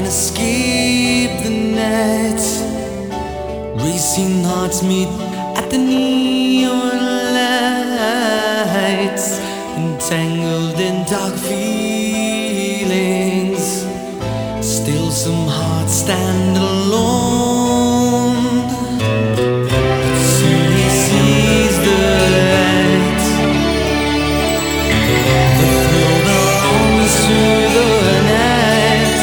escape the night. Racing hearts meet at the neon lights, entangled in dark feelings. Still some hearts stand alone. Soon he sees the light. The thrill belongs to the night.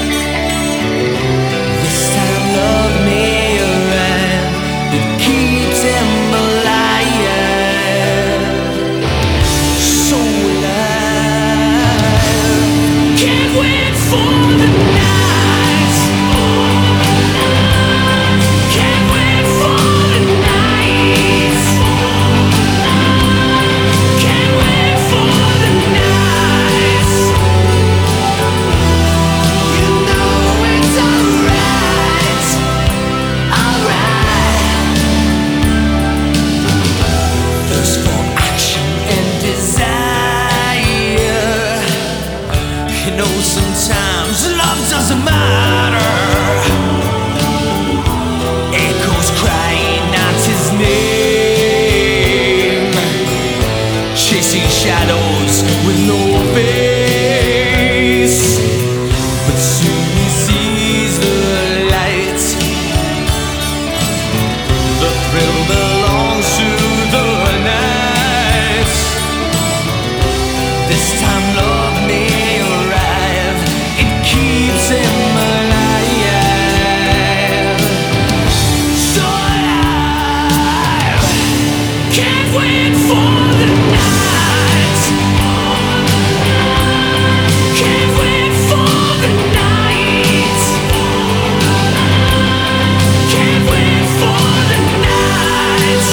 This time love may arrive. It keeps him alive. So alive. Can't wait for the night. Can't wait for the night. Can't wait for the night. You know it's alright, alright. Thirst for action and desire. You know sometimes love doesn't matter. Echoes crying out his name, chasing shadows with no face. But soon he sees the light. The thrill belongs to the night. This time love may arrive. It keeps him alive. So alive. Can't wait for the night. Can't wait for the night. Can't wait for the night.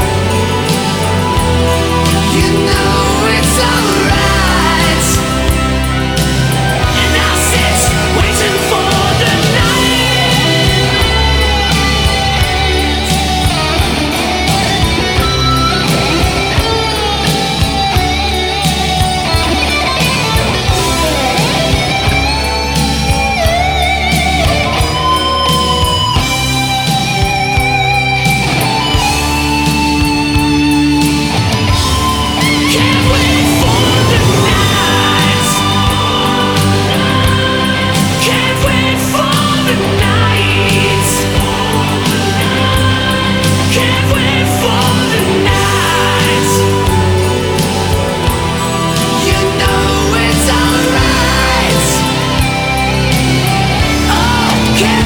You know it's alright. And I'll sit waiting for the night. Can't wait for the night. Can't wait for the night. Can't wait for the night. You know it's alright. Oh, can't